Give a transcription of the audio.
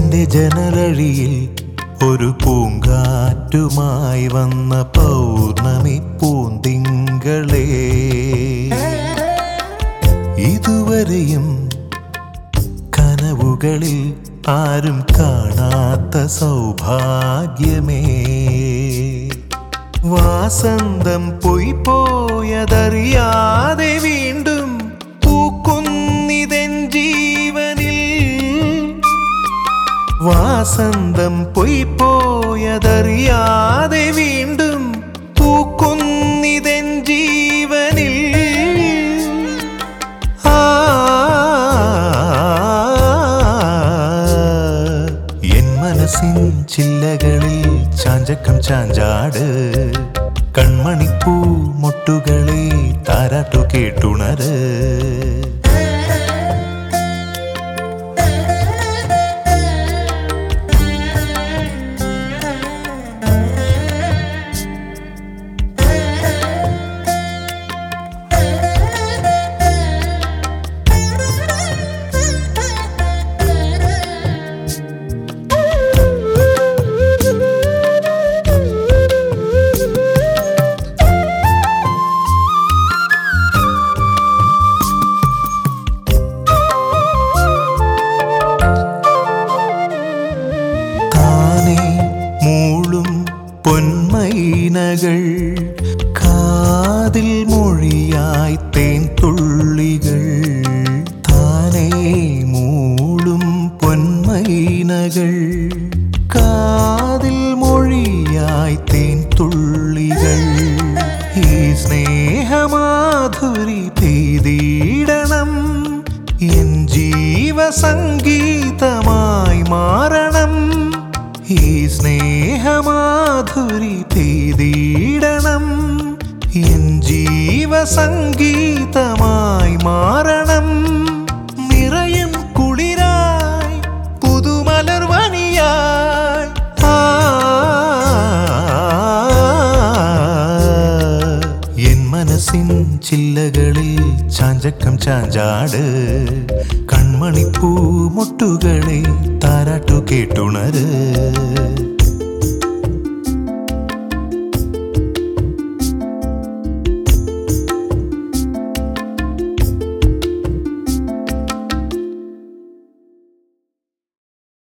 എന്റെ ജനലഴിയിൽ ഒരു പൂങ്കാറ്റുമായി വന്ന പൗർണമി പൂന്തിങ്കളേ, ഇതുവരെയും കനവുകളിൽ ആരും കാണാത്ത സൗഭാഗ്യമേ, വാസന്തം പോയി പോയതറിയാതെ വീണ്ടും പൂക്കുന്നിതെൻ ജീവനിൽ, വാസന്തം പോയി പോയതറിയാതെ വീണ്ടും പൂക്കുന്നിതെൻ ജീവനിൽ. എൻ മനസ്സിൻ ചില്ലകളിൽ ചാഞ്ചക്കം ചാഞ്ചാട്, കൺമണിപ്പൂ മൊട്ടുകളെ താരാട്ടു കേട്ടുണര്. പൊന്മൈനകൾ കാതിൽ മൊഴിയായി തേൻ തുള്ളികൾ, താനേ മൂളും പൊന്മൈനകൾ കാതിൽ മൊഴിയായി തേൻ തുള്ളികൾ. ഈ സ്നേഹമാധുരി പെയ്തിടണം, എൻ ജീവസംഗീതമായി മാറണം. ഈ സ്നേഹമാധുരി പെയ്തിടണം, എൻ ജീവസംഗീതമായി മാറണം. നിറയും കുളിരായി പുതുമലർവനിയായി എൻ മനസ്സിൻ ചില്ലകളിൽ ചാഞ്ചക്കം ചാഞ്ചാട്, കൺമണിപ്പൂ മൊട്ടുകളെ താരാട്ടു കേട്ടുണര്.